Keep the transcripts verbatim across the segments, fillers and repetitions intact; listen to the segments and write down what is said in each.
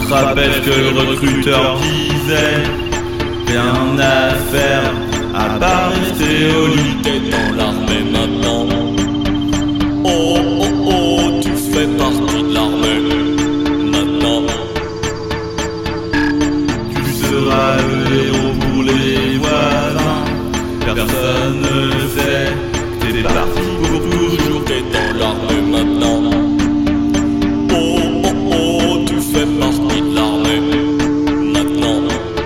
te rappelles ce que le recruteur disait? Rien à faire à part rester au lit. T'es dans l'armée maintenant. Oh oh oh, tu fais partie de l'armée maintenant. Tu seras le héros pour les voisins. Personne ne sait que t'es parti pour toujours. T'es dans l'armée maintenant. Oh oh oh, tu fais partie de l'armée maintenant.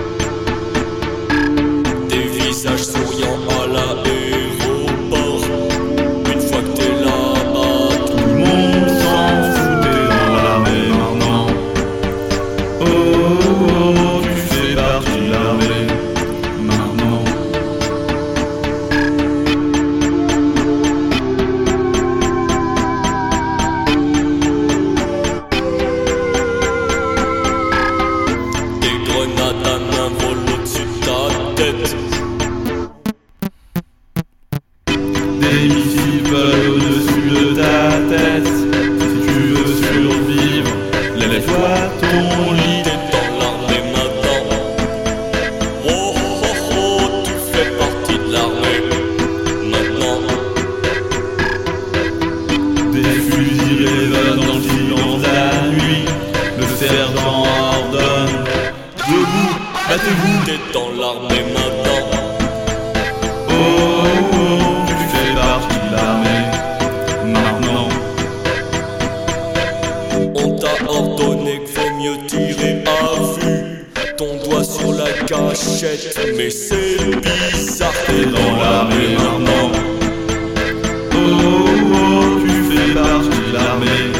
Des visages souriants à l'aéroport. Une fois que t'es là-bas, Tout le monde s'en fout, t'es dans l'armée maintenant. Oh, oh, oh, tu fais partie de l'armée maintenant. des grenades à main volent au-dessus de ta tête. Des missiles volent au-dessus de ta tête. Si tu veux survivre, lève-toi ton lit. T'es dans l'armée maintenant. Oh oh oh, tu fais partie de l'armée maintenant. Des fusils résonnent dans le silence de la nuit. Le sergent ordonne: debout, battez-vous. T'es dans l'armée maintenant. Oh, oh, oh, tu fais partie de l'armée maintenant. On t'a ordonné qu'il faut mieux tirer à vue. Ton doigt sur la gâchette, mais c'est bizarre. T'es dans l'armée maintenant. Oh, oh, oh, tu fais partie de l'armée